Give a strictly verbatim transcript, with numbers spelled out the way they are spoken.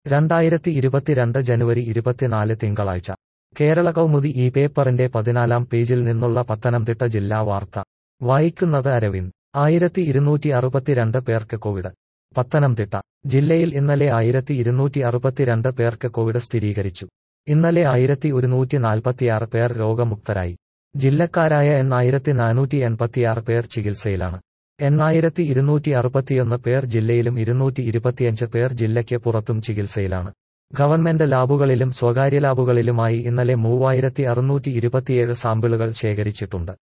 രണ്ടായിരത്തി ഇരുപത്തിരണ്ട് ജനുവരി ഇരുപത്തിനാല് തിങ്കളാഴ്ച കേരള കൗമുദി ഈ പേപ്പറിന്റെ പതിനാലാം പേജിൽ നിന്നുള്ള പത്തനംതിട്ട ജില്ലാ വാർത്ത വായിക്കുന്നത് അരവിന്ദ്. ആയിരത്തി ഇരുന്നൂറ്റി അറുപത്തിരണ്ട് പേർക്ക് കോവിഡ്. പത്തനംതിട്ട ജില്ലയിൽ ഇന്നലെ ആയിരത്തി ഇരുന്നൂറ്റി അറുപത്തിരണ്ട് പേർക്ക് കോവിഡ് സ്ഥിരീകരിച്ചു. ഇന്നലെ ആയിരത്തി ഒരുന്നൂറ്റി നാൽപ്പത്തിയാറ് പേർ രോഗമുക്തരായി. ജില്ലക്കാരായ എണ്ണായിരത്തി നാനൂറ്റി എൺപത്തിയാറ് പേർ ചികിത്സയിലാണ്. എണ്ണായിരത്തി ഇരുന്നൂറ്റി അറുപത്തിയൊന്ന് പേർ ജില്ലയിലും ഇരുന്നൂറ്റി ഇരുപത്തിയഞ്ച് പേർ ജില്ലയ്ക്ക് പുറത്തും ചികിത്സയിലാണ്. ഗവൺമെന്റ് ലാബുകളിലും സ്വകാര്യ ലാബുകളിലുമായി ഇന്നലെ മൂവായിരത്തി അറുന്നൂറ്റി ഇരുപത്തിയേഴ് സാമ്പിളുകൾ ശേഖരിച്ചിട്ടുണ്ട്.